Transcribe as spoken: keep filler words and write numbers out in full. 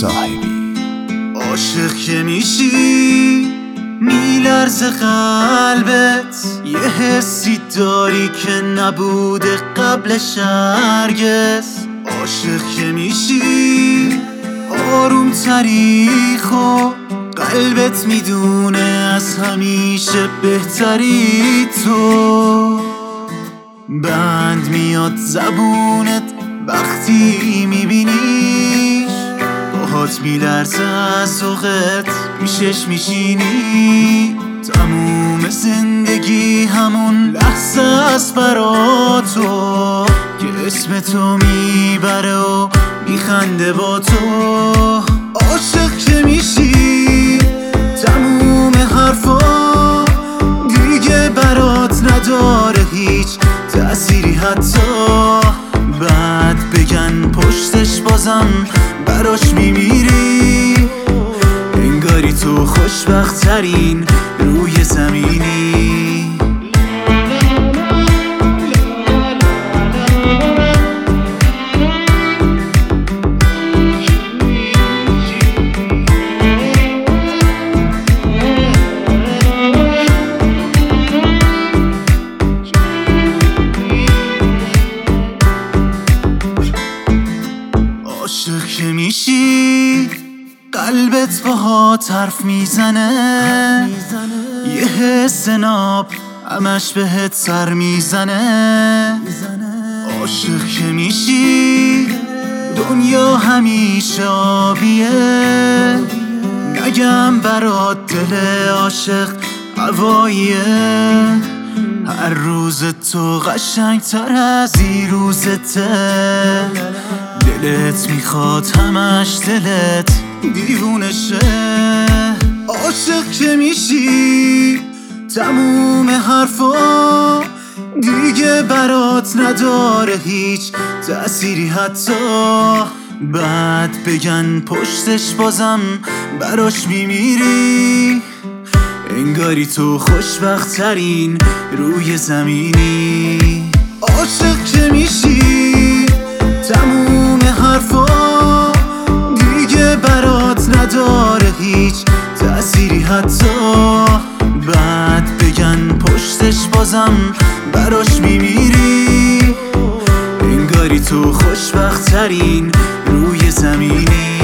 صاحبی. عاشق که میشی میلرزه قلبت، یه حسی داری که نبوده قبلش هرگز. عاشق که میشی آروم تری، خب قلبت میدونه از همیشه بهتری تو. بند میاد زبونت وقتی میبینیش، باهات میلرزه از ذوقت پیشش میشینی. تموم زندگی همون لحظه است برا تو که اسم تو میبره و میخنده با تو. عاشق که میشی تموم حرفا دیگه برات نداره هیچ تأثیری، حتی بعد بگن پشتش بازم براش میمیری. انگاری تو خوشبخت ترین روی زمینی. عاشق که میشی قلبت باهات حرف میزنه، یه حس ناب همش بهت سر میزنه. عاشق که میشی دنیا همیشه آبیه، نگم برات دل عاشق هواییه. هر روز تو قشنگ تر از این روزته، دلت میخواد همش دلت دیوونشه. عاشق که میشی تموم حرفا دیگه برات نداره هیچ تأثیری، حتی بعد بگن پشتش بازم براش میمیری. انگاری تو خوشبخت ترین روی زمینی. عاشق که میشی تموم حرفا دیگه برات نداره هیچ تأثیری، حتی بعد بگن پشتش بازم براش میمیری. انگاری تو خوشبخت ترین روی زمینی.